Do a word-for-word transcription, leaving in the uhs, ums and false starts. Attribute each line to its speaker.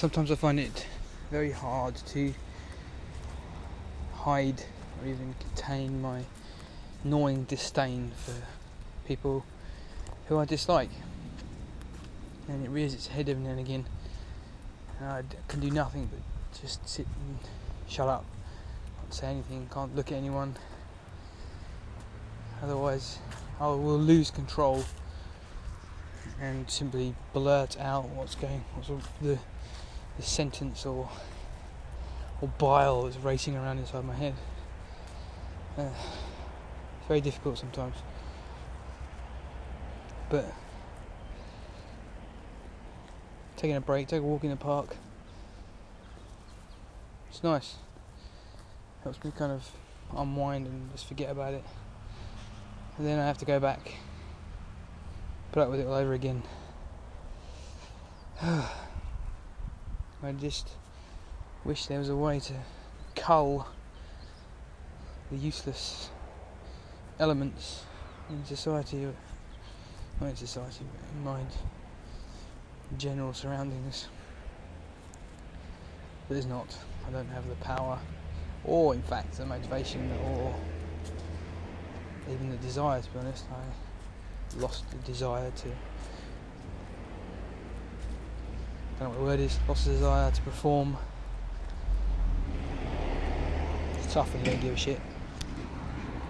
Speaker 1: sometimes I find it very hard to hide or even contain my gnawing disdain for people who I dislike, and it rears its head every now and again, and I can do nothing but just sit and shut up, not say anything, can't look at anyone, otherwise I will lose control and simply blurt out what's going, what's the, the sentence or or bile that's racing around inside my head. Uh, it's very difficult sometimes, but taking a break, take a walk in the park, it's nice. Helps me kind of unwind and just forget about it. And then I have to go back, put up with it all over again. I just wish there was a way to cull the useless elements in society, or not in society, but in my general surroundings. But there's not. I don't have the power, or in fact the motivation, or even the desire, to be honest. I lost the desire to, I don't know what the word is, lost the desire to perform. It's tough when you don't give a shit.